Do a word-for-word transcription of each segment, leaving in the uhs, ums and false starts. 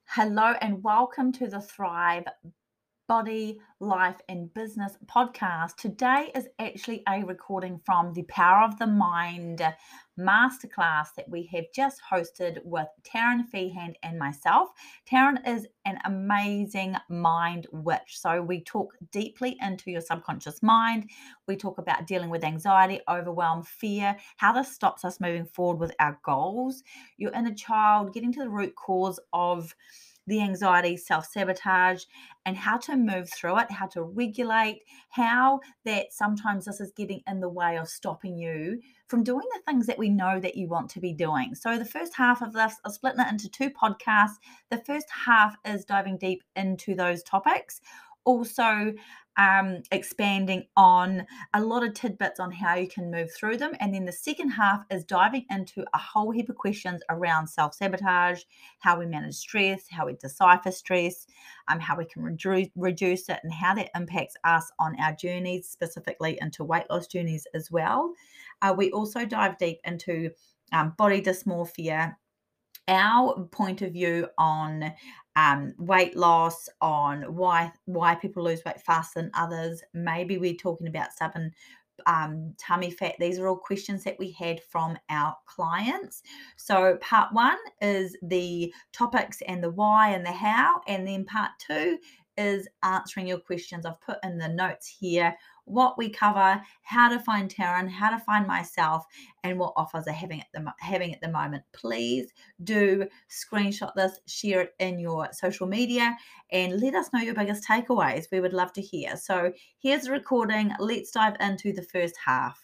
Hello and welcome to the Thrive Body, Life and Business podcast. Today is actually a recording from the Power of the Mind masterclass that we have just hosted with Taryn Feehand and myself. Taryn is an amazing mind witch. So we talk deeply into your subconscious mind. We talk about dealing with anxiety, overwhelm, fear, how this stops us moving forward with our goals, your inner child, getting to the root cause of the anxiety, self-sabotage, and how to move through it, how to regulate, how that sometimes this is getting in the way of stopping you from doing the things that we know that you want to be doing. So the first half of this, I'll split it into two podcasts. The first half is diving deep into those topics, also um, expanding on a lot of tidbits on how you can move through them. And then the second half is diving into a whole heap of questions around self-sabotage, how we manage stress, how we decipher stress, um, how we can reduce, reduce it, and how that impacts us on our journeys, specifically into weight loss journeys as well. Uh, we also dive deep into um, body dysmorphia, our point of view on um, weight loss, on why why people lose weight faster than others. Maybe we're talking about stubborn um, tummy fat. These are all questions that we had from our clients. So part one is the topics and the why and the how, and then part two is answering your questions. I've put in the notes here what we cover, how to find Taryn, how to find myself, and what offers are having at the having at the moment. Please do screenshot this, share it in your social media, and let us know your biggest takeaways. We would love to hear. So here's the recording. Let's dive into the first half.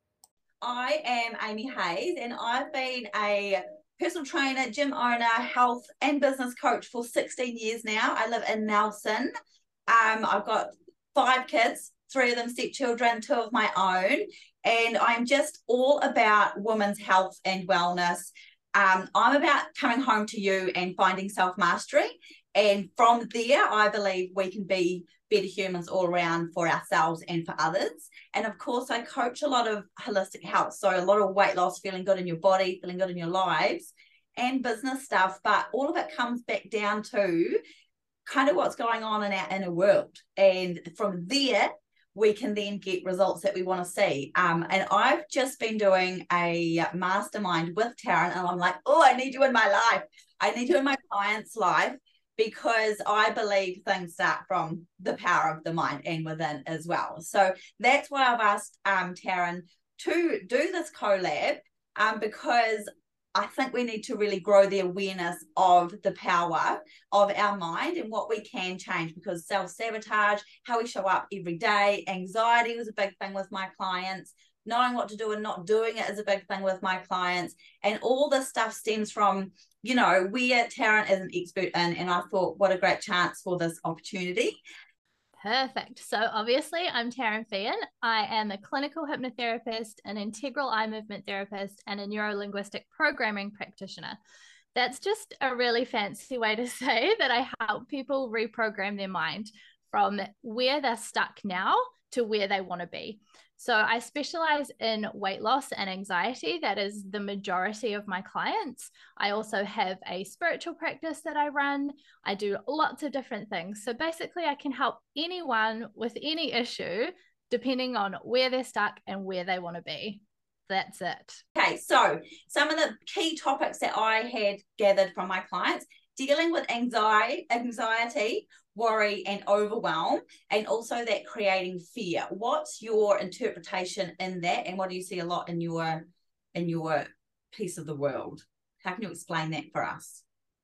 I am Amy Hayes, and I've been a personal trainer, gym owner, health and business coach for sixteen years now. I live in Nelson. Um, I've got five kids, three of them stepchildren, two of my own, and I'm just all about women's health and wellness. Um, I'm about coming home to you and finding self-mastery. And from there, I believe we can be better humans all around for ourselves and for others. And of course, I coach a lot of holistic health. So a lot of weight loss, feeling good in your body, feeling good in your lives, and business stuff. But all of it comes back down to kind of what's going on in our inner world. And from there, we can then get results that we want to see. Um, and I've just been doing a mastermind with Taryn, and I'm like, oh, I need you in my life. I need you in my client's life, because I believe things start from the power of the mind and within as well. So that's why I've asked um, Taryn to do this collab, um, because I think we need to really grow the awareness of the power of our mind and what we can change, because self-sabotage, how we show up every day, anxiety was a big thing with my clients, knowing what to do and not doing it is a big thing with my clients. And all this stuff stems from, you know, where Taryn is an expert in. And I thought, what a great chance for this opportunity. Perfect. So obviously I'm Taryn Feehan. I am a clinical hypnotherapist, an integral eye movement therapist, and a neuro-linguistic programming practitioner. That's just a really fancy way to say that I help people reprogram their mind from where they're stuck now to where they want to be. So I specialize in weight loss and anxiety. That is the majority of my clients. I also have a spiritual practice that I run. I do lots of different things. So basically I can help anyone with any issue, depending on where they're stuck and where they want to be. That's it. Okay, so some of the key topics that I had gathered from my clients: dealing with anxiety, anxiety, worry, and overwhelm, and also that creating fear. What's your interpretation in that, and what do you see a lot in your in your piece of the world? How can you explain that for us?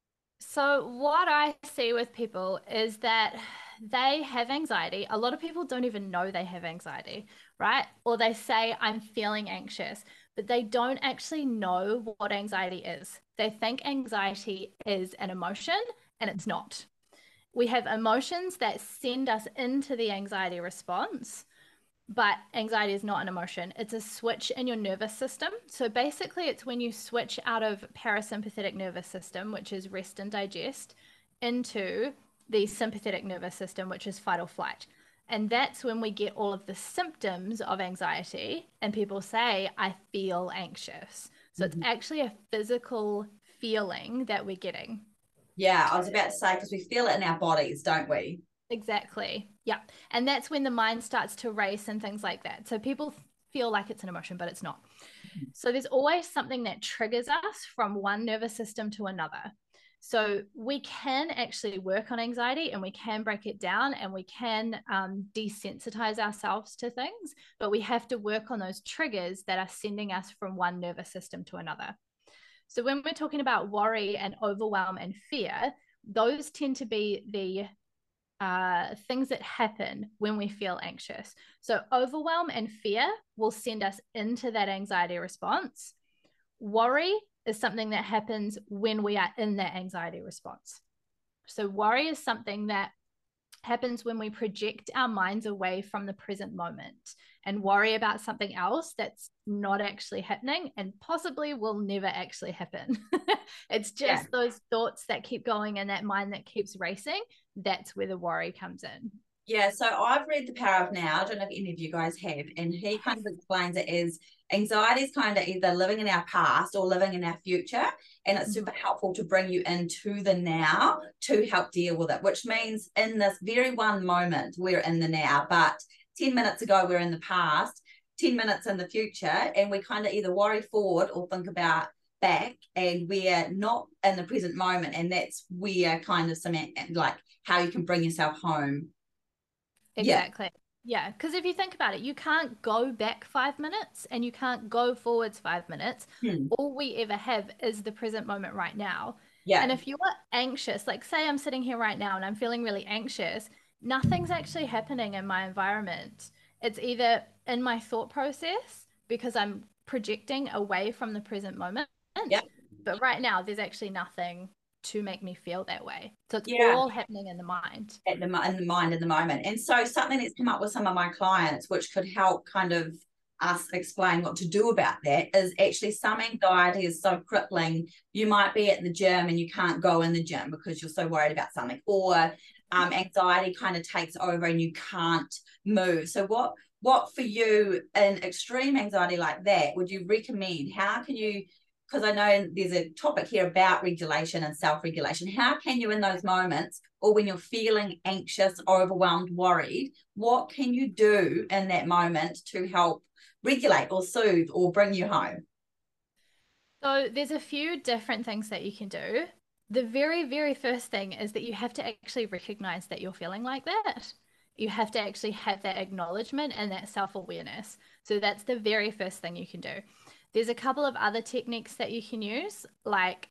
So what I see with people is that they have anxiety. A lot of people don't even know they have anxiety, right? Or they say, I'm feeling anxious, but they don't actually know what anxiety is. They think anxiety is an emotion, and it's not. We have emotions that send us into the anxiety response, but anxiety is not an emotion. It's a switch in your nervous system. So basically it's when you switch out of parasympathetic nervous system, which is rest and digest, into the sympathetic nervous system, which is fight or flight. And that's when we get all of the symptoms of anxiety, and people say, I feel anxious. So mm-hmm. It's actually a physical feeling that we're getting. Yeah, I was about to say, because we feel it in our bodies, don't we? Exactly. Yeah. And that's when the mind starts to race and things like that. So people feel like it's an emotion, but it's not. So there's always something that triggers us from one nervous system to another. So we can actually work on anxiety and we can break it down and we can um, desensitize ourselves to things, but we have to work on those triggers that are sending us from one nervous system to another. So when we're talking about worry and overwhelm and fear, those tend to be the uh, things that happen when we feel anxious. So overwhelm and fear will send us into that anxiety response. Worry is something that happens when we are in that anxiety response. So worry is something that happens when we project our minds away from the present moment and worry about something else that's not actually happening and possibly will never actually happen. It's just yeah. those thoughts that keep going and that mind that keeps racing. That's where the worry comes in. Yeah, so I've read The Power of Now. I don't know if any of you guys have, and he kind of explains it as anxiety is kind of either living in our past or living in our future, and it's super mm-hmm. helpful to bring you into the now to help deal with it, which means in this very one moment, we're in the now, but ten minutes ago, we're in the past, ten minutes in the future, and we kind of either worry forward or think about back, and we're not in the present moment, and that's where kind of some, like, how you can bring yourself home. Exactly. Yeah. Because yeah. if you think about it, you can't go back five minutes and you can't go forwards five minutes. Hmm. All we ever have is the present moment right now. Yeah. And if you're anxious, like say I'm sitting here right now and I'm feeling really anxious, nothing's actually happening in my environment. It's either in my thought process because I'm projecting away from the present moment. Yeah. But right now, there's actually nothing to make me feel that way. So it's yeah. all happening in the mind. At the, in the mind in the moment. And so something that's come up with some of my clients, which could help kind of us explain what to do about that, is actually some anxiety is so crippling. You might be at the gym and you can't go in the gym because you're so worried about something, or um, anxiety kind of takes over and you can't move. So what, what for you in extreme anxiety like that would you recommend? How can you, because I know there's a topic here about regulation and self-regulation. How can you in those moments, or when you're feeling anxious, overwhelmed, worried, what can you do in that moment to help regulate or soothe or bring you home? So there's a few different things that you can do. The very, very first thing is that you have to actually recognize that you're feeling like that. You have to actually have that acknowledgement and that self-awareness. So that's the very first thing you can do. There's a couple of other techniques that you can use, like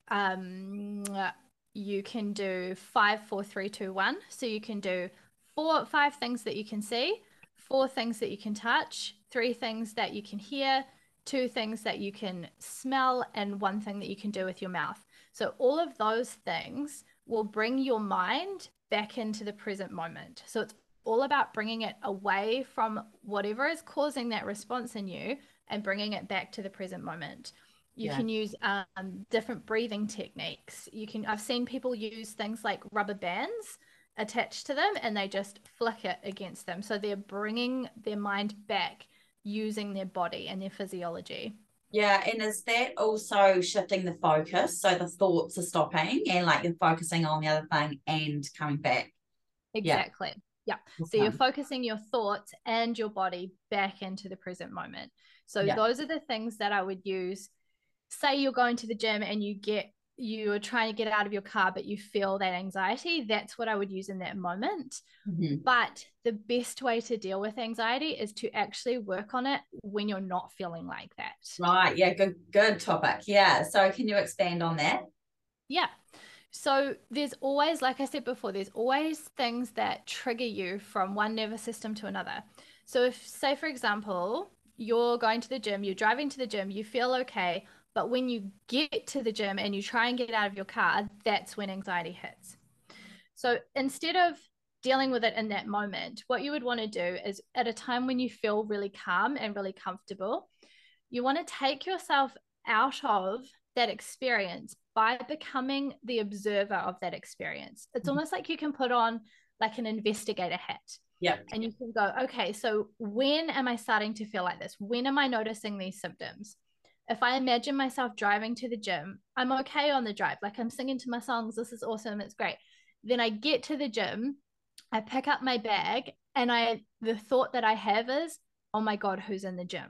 um, you can do five, four, three, two, one. So you can do four, five things that you can see, four things that you can touch, three things that you can hear, two things that you can smell, and one thing that you can do with your mouth. So all of those things will bring your mind back into the present moment. So it's all about bringing it away from whatever is causing that response in you and bringing it back to the present moment. You yeah. can use um, different breathing techniques. You can, I've seen people use things like rubber bands attached to them and they just flick it against them. So they're bringing their mind back using their body and their physiology. Yeah, and is that also shifting the focus? So the thoughts are stopping and like you're focusing on the other thing and coming back. Exactly. Yeah. yeah. So you're focusing your thoughts and your body back into the present moment. So yeah. those are the things that I would use. Say you're going to the gym and you get, you are trying to get out of your car, but you feel that anxiety. That's what I would use in that moment. Mm-hmm. But the best way to deal with anxiety is to actually work on it when you're not feeling like that. Right. Yeah. Good, good topic. Yeah. So can you expand on that? Yeah. So there's always, like I said before, there's always things that trigger you from one nervous system to another. So if, say, for example, you're going to the gym, you're driving to the gym, you feel okay, but when you get to the gym and you try and get out of your car, that's when anxiety hits. So instead of dealing with it in that moment, what you would want to do is at a time when you feel really calm and really comfortable, you want to take yourself out of that experience by becoming the observer of that experience. It's mm-hmm. almost like you can put on like an investigator hat. Yeah. And you can go, okay, so when am I starting to feel like this? When am I noticing these symptoms? if I imagine myself driving to the gym, I'm okay on the drive. Like I'm singing to my songs. This is awesome. It's great. Then I get to the gym, I pick up my bag, and I, the thought that I have is, oh my God, who's in the gym?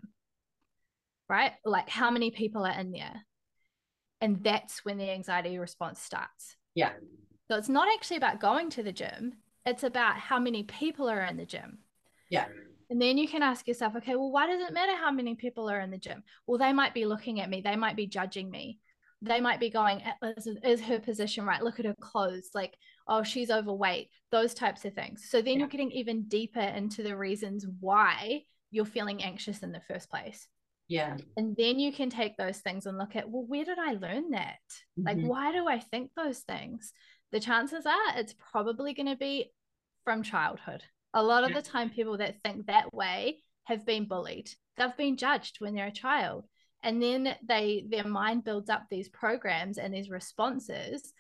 Right? Like how many people are in there? And that's when the anxiety response starts. Yeah. So it's not actually about going to the gym. It's about how many people are in the gym. Yeah. And then you can ask yourself, okay, well, why does it matter how many people are in the gym? Well, they might be looking at me. They might be judging me. They might be going, is, is her position right? Look at her clothes. Like, oh, she's overweight. Those types of things. So then yeah. you're getting even deeper into the reasons why you're feeling anxious in the first place. Yeah. And then you can take those things and look at, well, where did I learn that? Mm-hmm. Like, why do I think those things? The chances are it's probably going to be from childhood. A lot of the time, people that think that way have been bullied. They've been judged when they're a child. And then they their mind builds up these programs and these responses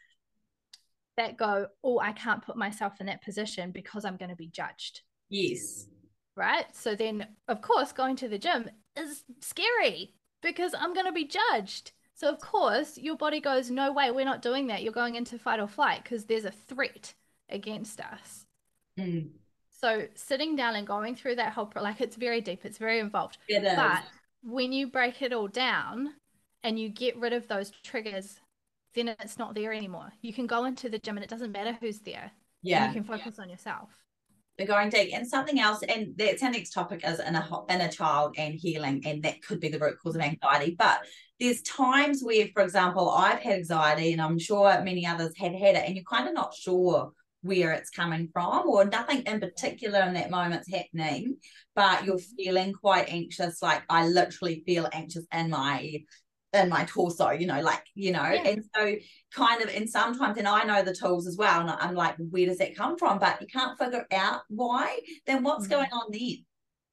that go, oh, I can't put myself in that position because I'm going to be judged. Yes. Right? So then, of course, going to the gym is scary because I'm going to be judged. So, of course, your body goes, no way, we're not doing that. You're going into fight or flight because there's a threat against us. Mm. So sitting down and going through that whole, like it's very deep, it's very involved. It is. But when you break it all down and you get rid of those triggers, then it's not there anymore. You can go into the gym and it doesn't matter who's there. Yeah. And you can focus yeah. on yourself. We're going deep. And something else, and that's our next topic, is inner, inner child and healing, and that could be the root cause of anxiety. But there's times where, for example, I've had anxiety, and I'm sure many others have had it, and you're kind of not sure where it's coming from, or nothing in particular in that moment's happening, but you're feeling quite anxious. Like I literally feel anxious in my in my torso, you know, like, you know, yeah. and so kind of, and sometimes, and I know the tools as well, and I'm like, where does that come from? But you can't figure out why, then what's mm-hmm. going on then?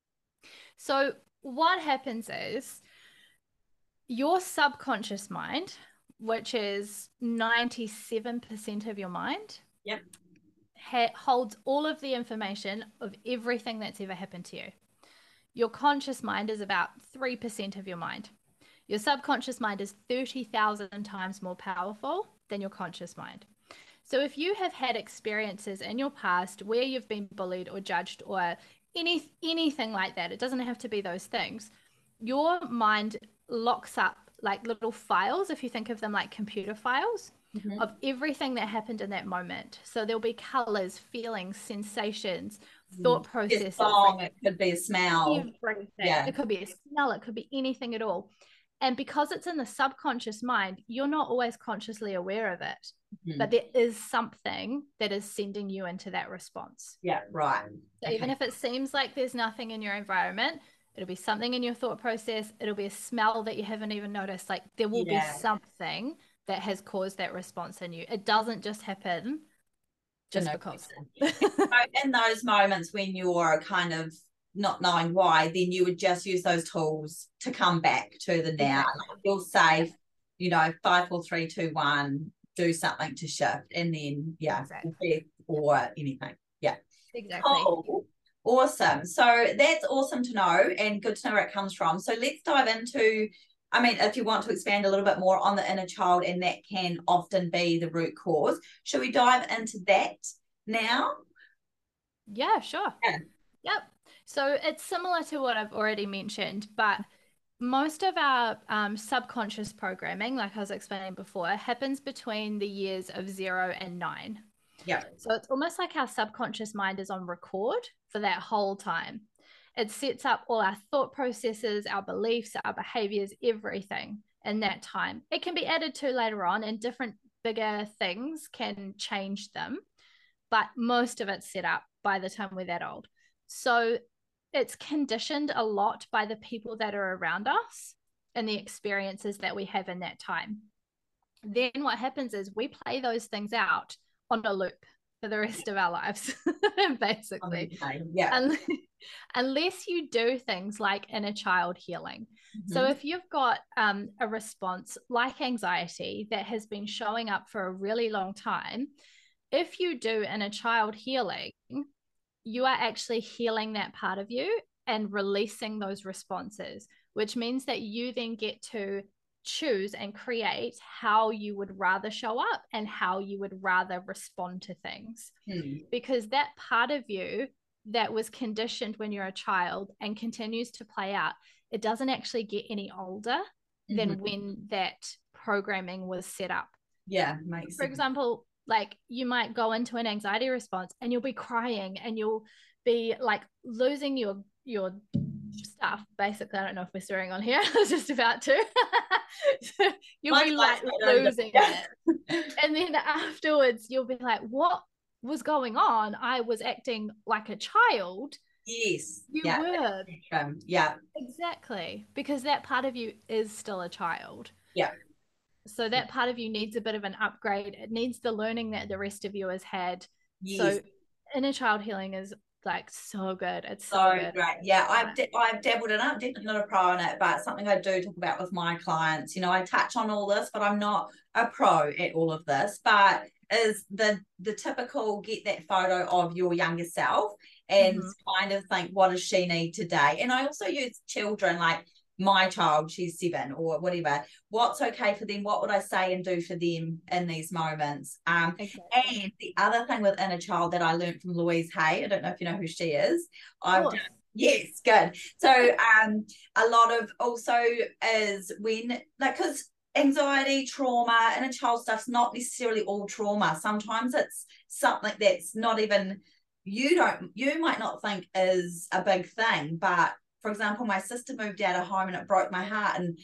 So what happens is your subconscious mind, which is ninety-seven percent of your mind, yep, ha- holds all of the information of everything that's ever happened to you. Your conscious mind is about three percent of your mind. Your subconscious mind is thirty thousand times more powerful than your conscious mind. So if you have had experiences in your past where you've been bullied or judged or any anything like that, it doesn't have to be those things, your mind locks up like little files, if you think of them like computer files, mm-hmm. of everything that happened in that moment. So there'll be colors, feelings, sensations, mm-hmm. thought processes. It's song, like, it could be a smell. Everything. Yeah. It could be a smell, it could be anything at all. And because it's in the subconscious mind, you're not always consciously aware of it, mm-hmm. but there is something that is sending you into that response. Yeah, right. So okay. Even if it seems like there's nothing in your environment, it'll be something in your thought process. It'll be a smell that you haven't even noticed. Like there will yeah. be something that has caused that response in you. It doesn't just happen just no because. So in those moments when you're kind of not knowing why, then you would just use those tools to come back to the now. Exactly. Like you'll say, you know, five, four, three, two, one, do something to shift, and then yeah, exactly. or anything. Yeah, exactly. Cool. Awesome. So that's awesome to know, and good to know where it comes from. So let's dive into, I mean, if you want to expand a little bit more on the inner child, and that can often be the root cause. Should we dive into that now? Yeah, sure. Yeah. Yep. So it's similar to what I've already mentioned, but most of our um, subconscious programming, like I was explaining before, happens between the years of zero and nine. Yeah. So it's almost like our subconscious mind is on record for that whole time. It sets up all our thought processes, our beliefs, our behaviors, everything in that time. It can be added to later on, and different bigger things can change them, but most of it's set up by the time we're that old. So it's conditioned a lot by the people that are around us and the experiences that we have in that time. Then what happens is we play those things out on a loop for the rest of our lives, basically. Okay. Yeah. Unless, unless you do things like inner child healing. Mm-hmm. So if you've got um, a response like anxiety that has been showing up for a really long time, if you do inner child healing, you are actually healing that part of you and releasing those responses, which means that you then get to choose and create how you would rather show up and how you would rather respond to things. Hmm. Because that part of you that was conditioned when you're a child and continues to play out, it doesn't actually get any older mm-hmm. than when that programming was set up. Yeah, makes For sense. example, like you might go into an anxiety response and you'll be crying and you'll be like losing your your stuff. Basically, I don't know if we're swearing on here. I was just about to. You'll Mine's be like losing it. And then afterwards you'll be like, what was going on? I was acting like a child. Yes. You yeah. were. Um, yeah. Exactly. Because that part of you is still a child. Yeah. So that part of you needs a bit of an upgrade. It needs the learning that the rest of you has had. Yes. So inner child healing is like so good. It's so, so good. Great. Yeah, I've d- I've dabbled in it. I'm definitely not a pro in it, but something I do talk about with my clients. You know, I touch on all this, but I'm not a pro at all of this. But is the the typical get that photo of your younger self and mm-hmm. kind of think, what does she need today? And I also use children, like my child, she's seven or whatever. What's okay for them? What would I say and do for them in these moments? Um, exactly. And the other thing with inner child that I learned from Louise Hay, I don't know if you know who she is. I've done, yes, good. So um, a lot of also is when, like, because anxiety, trauma, inner child stuff's not necessarily all trauma. Sometimes it's something that's not even, you don't, you might not think is a big thing, but for example, my sister moved out of home and it broke my heart, and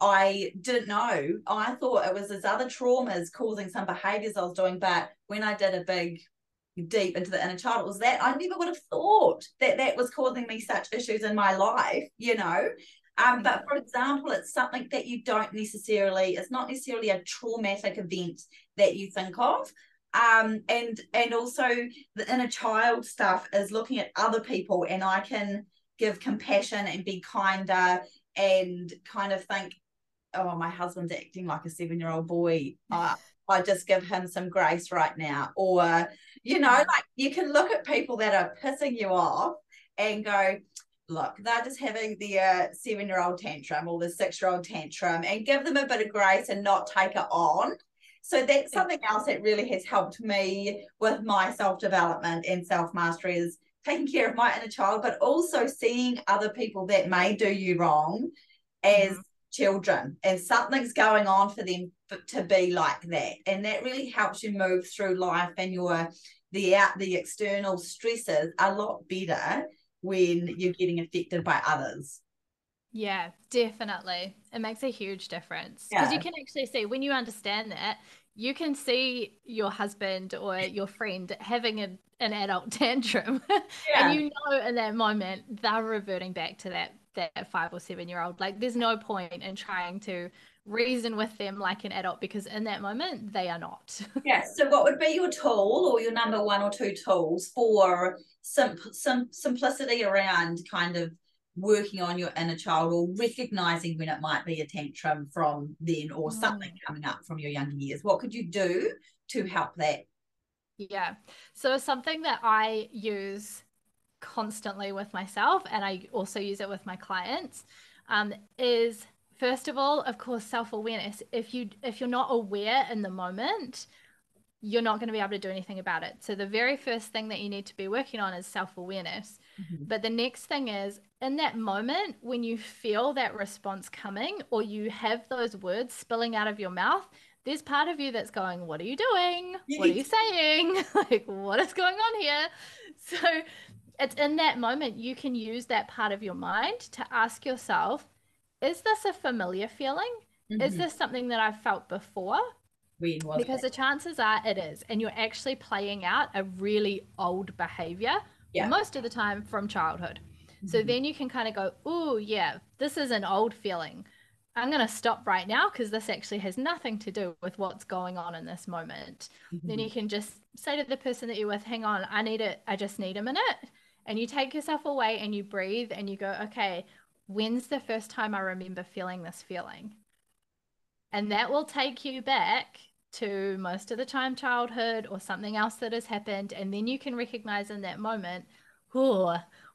I didn't know. I thought it was this other traumas causing some behaviors I was doing, but when I did a big deep into the inner child, it was that I never would have thought that that was causing me such issues in my life, you know. Um, but for example, it's something that you don't necessarily, it's not necessarily a traumatic event that you think of. Um, and and also the inner child stuff is looking at other people, and I can give compassion and be kinder and kind of think, oh, my husband's acting like a seven-year-old boy. Uh, I just give him some grace right now. Or, you know, like you can look at people that are pissing you off and go, look, they're just having their seven-year-old tantrum or the six-year-old tantrum, and give them a bit of grace and not take it on. So that's something else that really has helped me with my self-development and self-mastery, is taking care of my inner child, but also seeing other people that may do you wrong as mm-hmm. children, and something's going on for them to be like that. And that really helps you move through life, and your the out the external stresses a lot better when you're getting affected by others. Yeah, definitely. It makes a huge difference, because yeah. you can actually see, when you understand that, you can see your husband or your friend having a, an adult tantrum yeah. and you know in that moment they're reverting back to that that five or seven year old. Like, there's no point in trying to reason with them like an adult, because in that moment they are not. Yeah. So what would be your tool, or your number one or two tools for some some simplicity around kind of working on your inner child, or recognizing when it might be a tantrum from then, or something mm. coming up from your younger years? What could you do to help that? Yeah. So something that I use constantly with myself, and I also use it with my clients, um, is first of all, of course, self-awareness. If you if you're not aware in the moment, you're not going to be able to do anything about it. So the very first thing that you need to be working on is self-awareness. Mm-hmm. But the next thing is, in that moment, when you feel that response coming, or you have those words spilling out of your mouth, there's part of you that's going, what are you doing? What are you saying? Like, what is going on here? So it's in that moment, you can use that part of your mind to ask yourself, is this a familiar feeling? Mm-hmm. Is this something that I've felt before? Because the chances are it is, and you're actually playing out a really old behavior, yeah. most of the time from childhood. Mm-hmm. So then you can kind of go, oh yeah, this is an old feeling. I'm going to stop right now, because this actually has nothing to do with what's going on in this moment. Mm-hmm. Then you can just say to the person that you're with, hang on, I need it. I just need a minute. And you take yourself away and you breathe and you go, okay, when's the first time I remember feeling this feeling? And that will take you back to most of the time childhood, or something else that has happened. And then you can recognize in that moment, oh,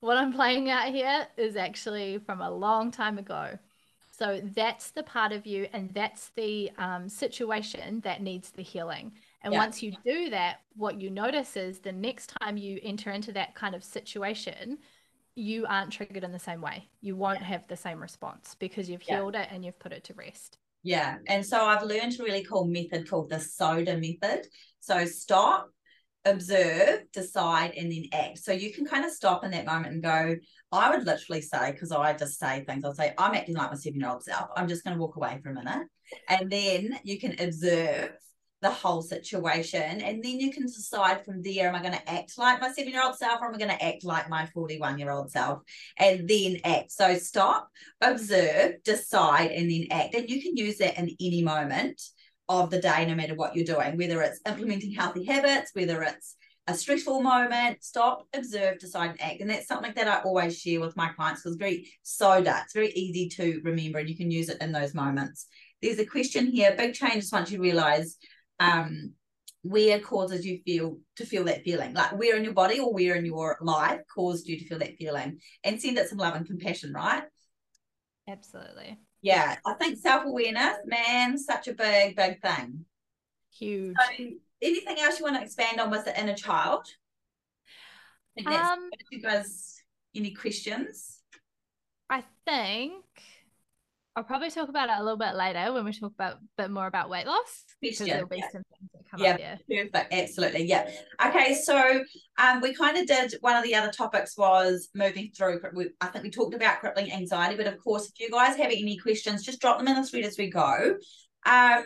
what I'm playing out here is actually from a long time ago. So that's the part of you, and that's the um, situation that needs the healing. And Yeah. once you do that, what you notice is the next time you enter into that kind of situation, you aren't triggered in the same way. You won't have the same response because you've Yeah. healed it and you've put it to rest. Yeah. And so I've learned a really cool method called the SODA method. So stop, observe, decide, and then act. So you can kind of stop in that moment and go, I would literally say, because I just say things, I'll say, I'm acting like my seven-year-old self. I'm just going to walk away for a minute. And then you can observe the whole situation. And then you can decide from there, am I going to act like my seven-year-old self, or am I going to act like my forty-one-year-old self? And then act. So stop, observe, decide, and then act. And you can use that in any moment of the day, no matter what you're doing, whether it's implementing healthy habits, whether it's a stressful moment. Stop, observe, decide, and act. And that's something that I always share with my clients because it's very SODA. It's very easy to remember, and you can use it in those moments. There's a question here. Big changes once you realize um, where causes you feel to feel that feeling, like where in your body or where in your life caused you to feel that feeling, and send it some love and compassion, right? Absolutely. Yeah, I think self-awareness, man, such a big, big thing. Huge. So, anything else you want to expand on with the inner child? I think that's Um, you guys, any questions? I think I'll probably talk about it a little bit later when we talk about a bit more about weight loss, because Question, there'll be yeah. some things that come Yeah, up there. perfect, absolutely, yeah. Okay, so um, we kind of did, one of the other topics was moving through, we, I think we talked about crippling anxiety, but of course, if you guys have any questions, just drop them in the thread as we go. Um,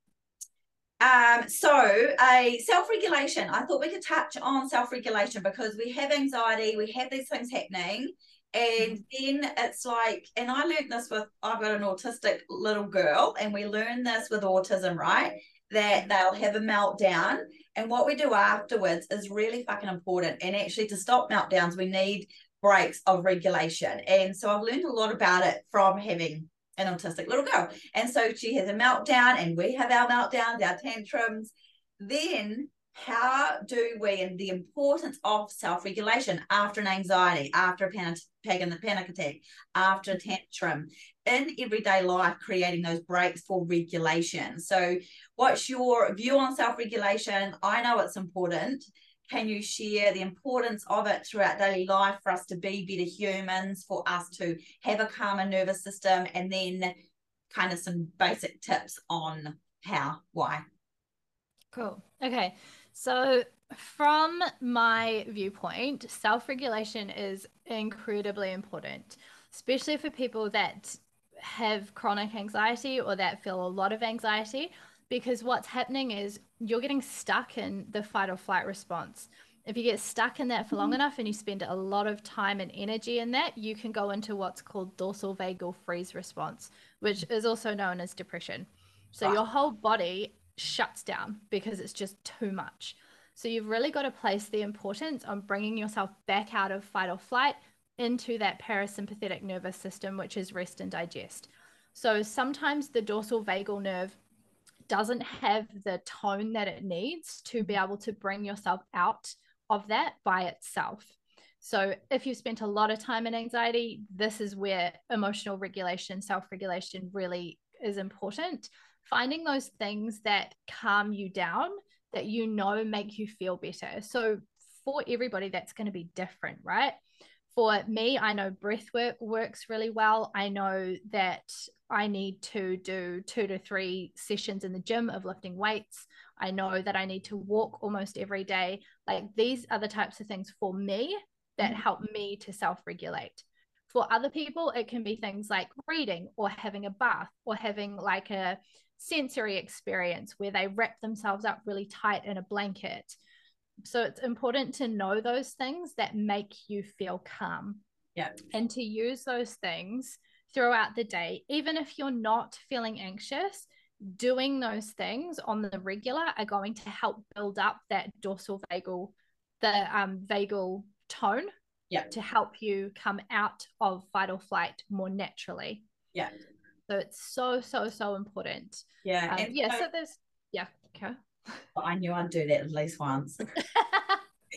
Um, so a self-regulation, I thought we could touch on self-regulation because we have anxiety, we have these things happening, and then it's like, and I learned this with, I've got an autistic little girl, and we learn this with autism, right? That they'll have a meltdown, and what we do afterwards is really fucking important. And actually, to stop meltdowns, we need breaks of regulation. And so I've learned a lot about it from having an autistic little girl. And so she has a meltdown, and we have our meltdowns, our tantrums. Then how do we, and the importance of self-regulation after an anxiety, after a panic, panic attack, after a tantrum, in everyday life, creating those breaks for regulation. So what's your view on self-regulation? I know it's important. Can you share the importance of it throughout daily life for us to be better humans, for us to have a calmer nervous system, and then kind of some basic tips on how, why? Cool. Okay. So from my viewpoint, self-regulation is incredibly important, especially for people that have chronic anxiety or that feel a lot of anxiety, because what's happening is you're getting stuck in the fight or flight response. If you get stuck in that for long enough and you spend a lot of time and energy in that, you can go into what's called dorsal vagal freeze response, which is also known as depression. So your whole body shuts down because it's just too much. So you've really got to place the importance on bringing yourself back out of fight or flight into that parasympathetic nervous system, which is rest and digest. So sometimes the dorsal vagal nerve doesn't have the tone that it needs to be able to bring yourself out of that by itself. So if you've spent a lot of time in anxiety, this is where emotional regulation, self-regulation really is important. Finding those things that calm you down, that you know make you feel better. So for everybody, that's going to be different, right? For me, I know breath work works really well. I know that I need to do two to three sessions in the gym of lifting weights. I know that I need to walk almost every day. Like, these are the types of things for me that help me to self-regulate. For other people, it can be things like reading or having a bath or having like a sensory experience where they wrap themselves up really tight in a blanket. So it's important to know those things that make you feel calm. Yeah. And to use those things throughout the day, even if you're not feeling anxious, doing those things on the regular are going to help build up that dorsal vagal, the um, vagal tone, yeah, to help you come out of fight or flight more naturally. Yeah. So it's so, so, so important. Yeah. Um, and yeah. so, So there's, yeah. Okay. I knew I'd do that at least once.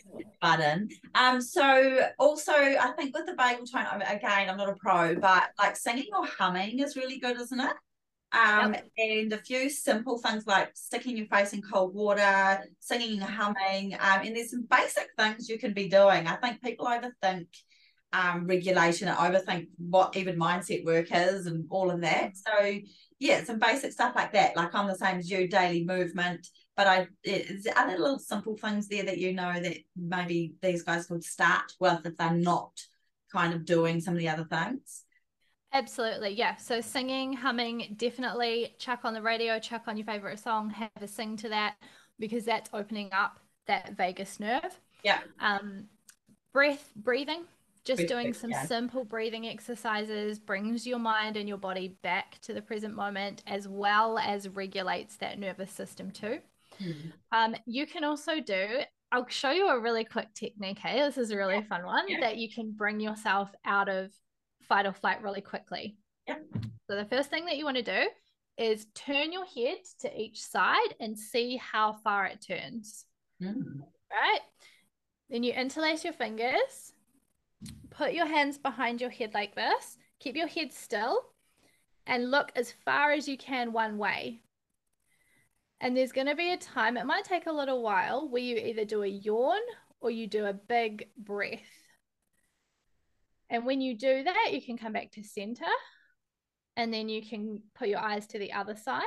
button. Um, so also I think with the vagal tone, again, I'm not a pro, but like singing or humming is really good, isn't it? Um, Yep. and a few simple things like sticking your face in cold water, singing and humming, um, and there's some basic things you can be doing. I think people overthink um, regulation, overthink what even mindset work is and all of that. So yeah, some basic stuff like that. Like I'm the same as you, daily movement. But I, is are there little simple things there that you know that maybe these guys could start with if they're not kind of doing some of the other things? Absolutely, yeah. So singing, humming, definitely chuck on the radio, chuck on your favorite song, have a sing to that, because that's opening up that vagus nerve. Yeah. Um, breath, breathing, just Breath, doing some yeah. simple simple breathing exercises brings your mind and your body back to the present moment, as well as regulates that nervous system too. Hmm. Um, you can also do, I'll show you a really quick technique. Hey, this is a really fun one Yeah. that you can bring yourself out of fight or flight really quickly. Yeah. So the first thing that you want to do is turn your head to each side and see how far it turns. Hmm. Right? Then you interlace your fingers, put your hands behind your head like this, keep your head still, and look as far as you can one way. And there's going to be a time, it might take a little while, where you either do a yawn or you do a big breath. And when you do that, you can come back to center, and then you can put your eyes to the other side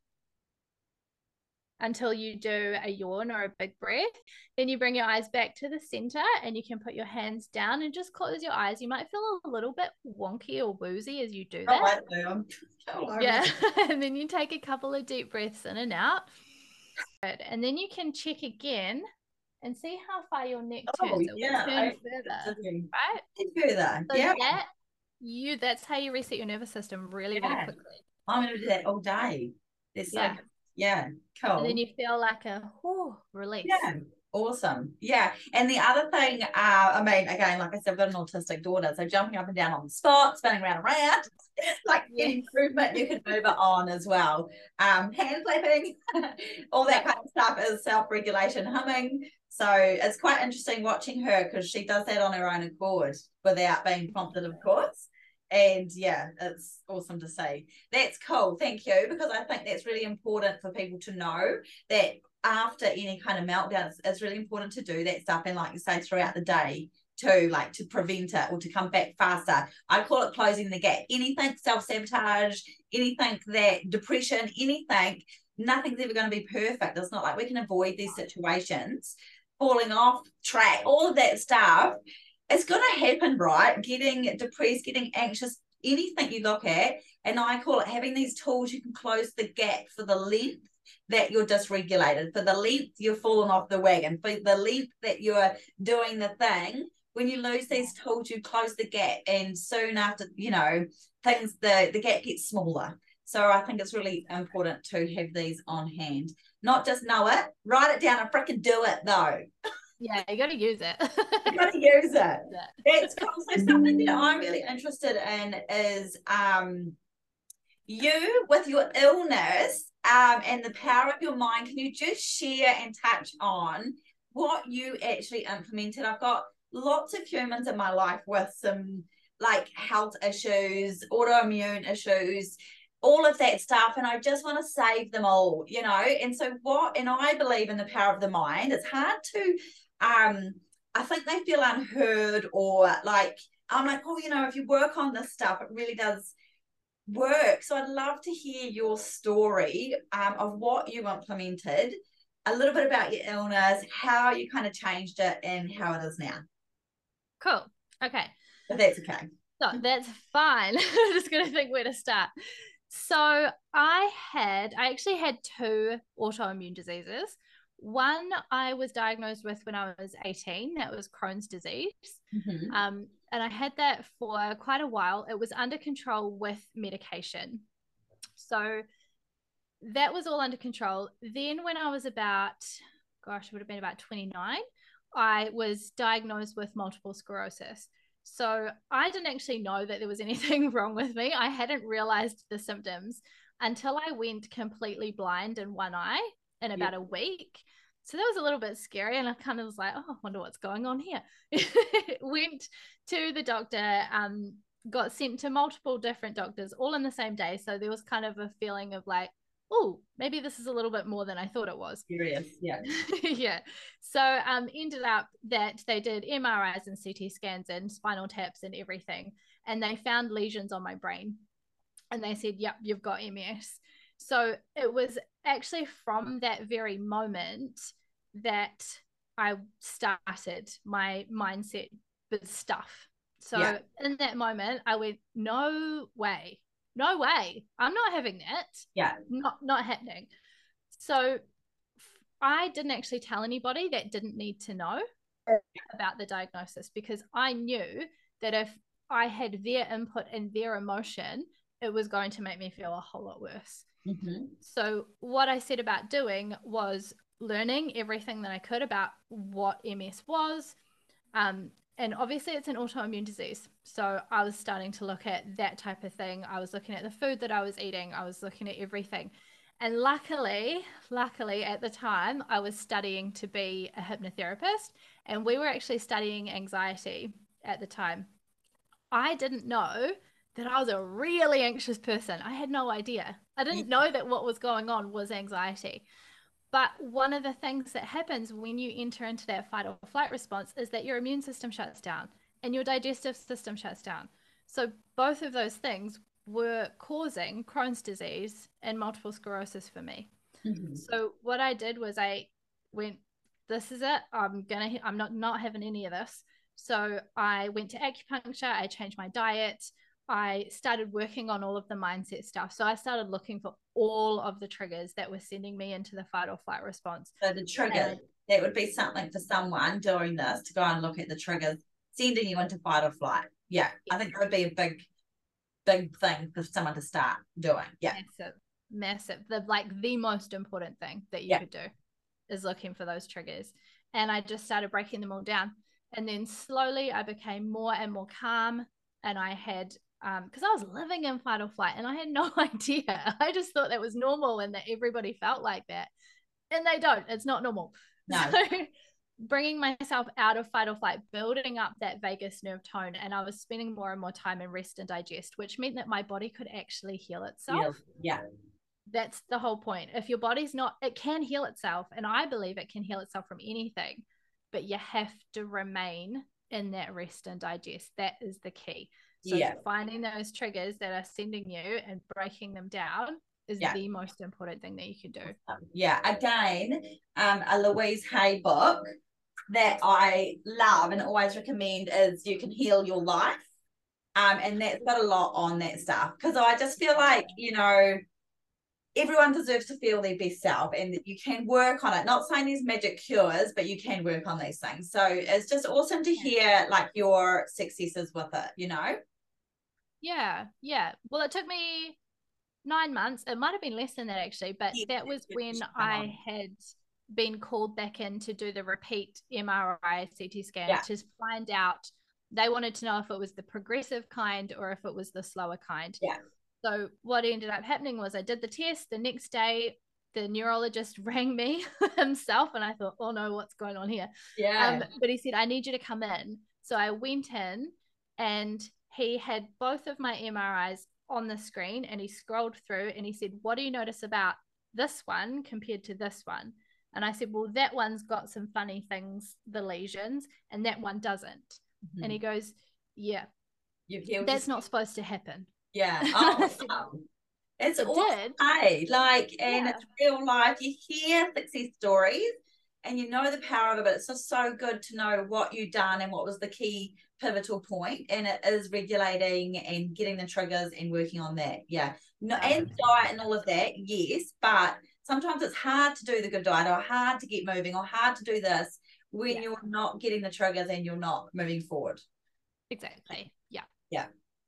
until you do a yawn or a big breath. Then you bring your eyes back to the center, and you can put your hands down and just close your eyes. You might feel a little bit wonky or woozy as you do that. Oh, I do. I'm, oh, yeah. And then you take a couple of deep breaths in and out. Good. And then you can check again and see how far your neck turns. Oh, It yeah, will turn I, further, doing, right? further. So yeah. that you that's how you reset your nervous system really, Yeah. really quickly. I'm going to do that all day. It's so Yeah. good. Yeah, cool. And then you feel like a whew, release. Yeah, awesome. Yeah. And the other thing, uh, I mean, again, like I said, I've got an autistic daughter, so jumping up and down on the spot, spinning around and around, like Yeah. any movement you can move it on as well. Um, hand flapping, all that Yeah. kind of stuff is self-regulation, humming. So it's quite interesting watching her because she does that on her own accord without being prompted, of course. And yeah, it's awesome to see. That's cool. Thank you. Because I think that's really important for people to know that after any kind of meltdown, it's, it's really important to do that stuff. And like you say, throughout the day too, like to prevent it or to come back faster. I call it closing the gap. Anything self-sabotage, anything that depression, anything, nothing's ever going to be perfect. It's not like we can avoid these situations, falling off track, all of that stuff. It's going to happen, right? Getting depressed, getting anxious, anything you look at. And I call it having these tools you can close the gap for the length that you're dysregulated, for the length you're falling off the wagon, for the length that you're doing the thing. When you lose these tools, you close the gap. And soon after, you know, things, the, the gap gets smaller. So I think it's really important to have these on hand. Not just know it, write it down and freaking do it though. Yeah, you got to use it. You got to use it. Yeah. It's cool. So something that I'm really interested in is um, you with your illness um, and the power of your mind. Can you just share and touch on what you actually implemented? I've got lots of humans in my life with some like health issues, autoimmune issues, all of that stuff, and I just want to save them all, you know. And so what, and I believe in the power of the mind. It's hard to um I think they feel unheard, or like I'm like, oh, you know, if you work on this stuff, it really does work. So I'd love to hear your story um, of what you implemented, a little bit about your illness, how you kind of changed it, and how it is now. Cool. Okay. If that's okay. So that's fine. I'm just going to think where to start. So I had, I actually had two autoimmune diseases. One I was diagnosed with when I was eighteen. That was Crohn's disease. Mm-hmm. Um, and I had that for quite a while. It was under control with medication. So that was all under control. Then when I was about, gosh, it would have been about twenty-nine, I was diagnosed with multiple sclerosis. So I didn't actually know that there was anything wrong with me. I hadn't realized the symptoms until I went completely blind in one eye in about Yep. a week. So that was a little bit scary. And I kind of was like, oh, I wonder what's going on here. Went to the doctor, um, got sent to multiple different doctors all in the same day. So there was kind of a feeling of like, oh, maybe this is a little bit more than I thought it was. Serious, yeah. Yeah. So um, ended up that they did M R Is and C T scans and spinal taps and everything. And they found lesions on my brain. And they said, yep, you've got M S. So it was actually from that very moment that I started my mindset with stuff. So yeah. In that moment, I went, no way, no way. I'm not having that. Yeah. Not, not happening. So I didn't actually tell anybody that didn't need to know about the diagnosis, because I knew that if I had their input and their emotion, it was going to make me feel a whole lot worse. Mm-hmm. So what I set about doing was learning everything that I could about what M S was. Um, and obviously it's an autoimmune disease. So I was starting to look at that type of thing. I was looking at the food that I was eating. I was looking at everything. And luckily, luckily at the time, I was studying to be a hypnotherapist, and we were actually studying anxiety at the time. I didn't know that I was a really anxious person. I had no idea. I didn't know that what was going on was anxiety. But one of the things that happens when you enter into that fight or flight response is that your immune system shuts down and your digestive system shuts down. So both of those things were causing Crohn's disease and multiple sclerosis for me. Mm-hmm. So what I did was I went, this is it. I'm gonna, I'm not, not having any of this. So I went to acupuncture. I changed my diet. I started working on all of the mindset stuff. So I started looking for all of the triggers that were sending me into the fight or flight response. So the triggers, and that would be something for someone doing this to go and look at the triggers, sending you into fight or flight. Yeah, yeah. I think that would be a big, big thing for someone to start doing. Yeah. Massive, massive. The, like the most important thing that you yeah. could do is looking for those triggers. And I just started breaking them all down. And then slowly I became more and more calm, and I had um because I was living in fight or flight and I had no idea. I just thought that was normal and that everybody felt like that, and they don't. It's not normal. No. So bringing myself out of fight or flight, building up that vagus nerve tone, and I was spending more and more time in rest and digest, which meant that my body could actually heal itself. Yeah, yeah. That's the whole point. If your body's not, it can heal itself, and I believe it can heal itself from anything, but you have to remain in that rest and digest. That is the key. So yeah. finding those triggers that are sending you and breaking them down is yeah. the most important thing that you can do. Yeah. Again, um, a Louise Hay book that I love and always recommend is You Can Heal Your Life. Um, and that's got a lot on that stuff, because I just feel like, you know, everyone deserves to feel their best self, and that you can work on it. Not saying there's magic cures, but you can work on these things. So it's just awesome to hear like your successes with it, you know? Yeah, yeah. Well, it took me nine months. It might have been less than that actually, but yeah, that was when I had been called back in to do the repeat M R I C T scan yeah. to find out. They wanted to know if it was the progressive kind or if it was the slower kind. Yeah. So what ended up happening was I did the test. The next day, the neurologist rang me himself, and I thought, oh no, what's going on here? Yeah. Um, but he said, I need you to come in. So I went in, and he had both of my M R Is on the screen, and he scrolled through and he said, what do you notice about this one compared to this one? And I said, well, that one's got some funny things, the lesions, and that one doesn't. Mm-hmm. And he goes, yeah, You've that's not supposed to happen. Yeah. Oh, wow. It's it awesome. Hey, like, and yeah. it's real life. You hear success stories and you know the power of it. It's just so good to know what you've done and what was the key pivotal point. And it is regulating and getting the triggers and working on that. Yeah. No, and diet and all of that, yes. But sometimes it's hard to do the good diet, or hard to get moving, or hard to do this when yeah. you're not getting the triggers and you're not moving forward. Exactly. Yeah. Yeah.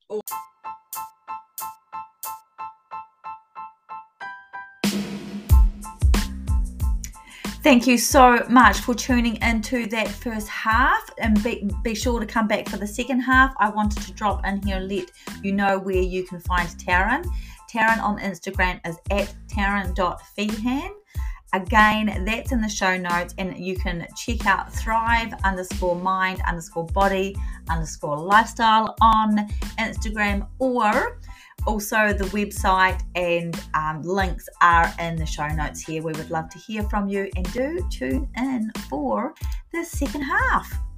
Thank you so much for tuning into that first half, and be, be sure to come back for the second half. I wanted to drop in here and let you know where you can find Taryn. Taryn on Instagram is at taryn dot feehan. Again, that's in the show notes, and you can check out thrive underscore mind underscore body underscore lifestyle on Instagram, or also the website and um, links are in the show notes here. We would love to hear from you, and do tune in for the second half.